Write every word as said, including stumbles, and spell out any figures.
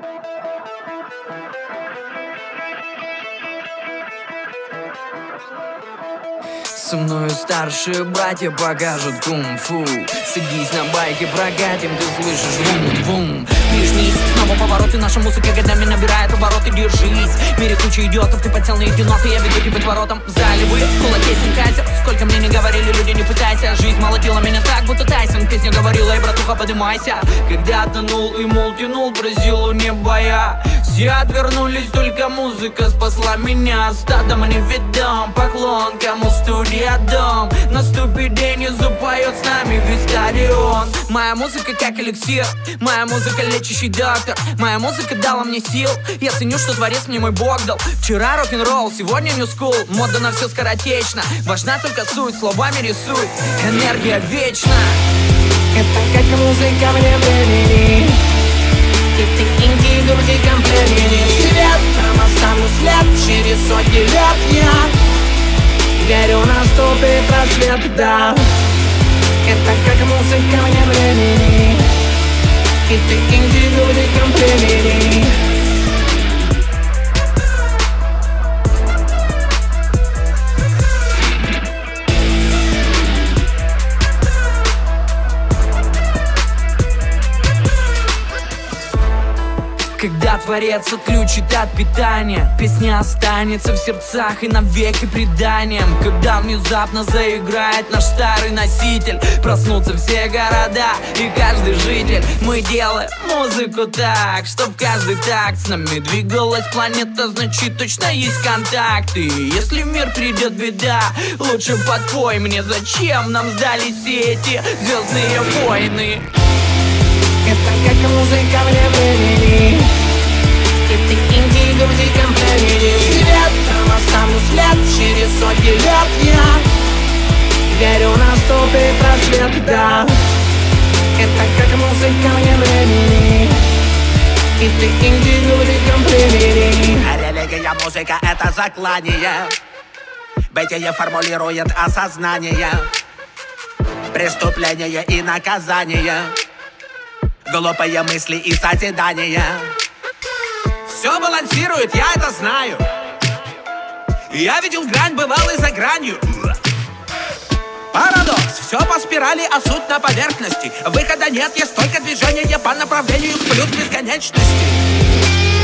Со мною старшие братья покажут кунг-фу. Садись на байке, прокатим, ты слышишь вум-вум. Прижмись, снова повороты, наша музыка годами набирает обороты. Держись, в мире куча идиотов, ты подсел на эти ноты. Я веду тебя отворотом в зале, вы в кулаке синкайзер. Сколько мне не говорили, люди, не пытайся. Жизнь молотила меня так, будто Тайсон. Песня говорила, эй, братуха, подымайся. Когда тонул и мол тянул, про силу не боя. Все отвернулись, только музыка спасла меня. Стадом, а не видом, поклон, кому студия дом. Наступит день и запоет с нами весь стадион. Моя музыка как эликсир, моя музыка лечащий доктор. Моя музыка дала мне сил, я ценю, что творец мне мой бог дал. Вчера рок-н-ролл, сегодня нью скул. Мода на все скоротечно, важна только суть, словами рисуй, энергия вечна. Это как музыка вне времени. И ты индиго в диком племени. Свет, там оставлю след. Через сотни лет я верю, наступит рассвет, да. Это как музыка вне времени. И ты индиго в диком племени. Когда творец отключит от питания, песня останется в сердцах и навеки преданием. Когда внезапно заиграет наш старый носитель, проснутся все города и каждый житель. Мы делаем музыку так, чтоб каждый такт с нами двигалась планета, значит точно есть контакты. Если в мир придет беда, лучше подпой мне, зачем нам сдались все эти звездные войны. Это как музыка вне времени. И ты индиго в диком племени. Свет, там оставлю след. Через сотни лет я верю, наступит рассвет, да. Это как музыка вне времени. И ты индиго в диком племени. Религия, музыка — это заклание. Бытие формулирует осознание, преступление и наказание, глупые мысли и созидания. Все балансирует, я это знаю. Я видел грань, бывал и за гранью. Парадокс, все по спирали, а суть на поверхности. Выхода нет, есть только движение по направлению к плюс бесконечности.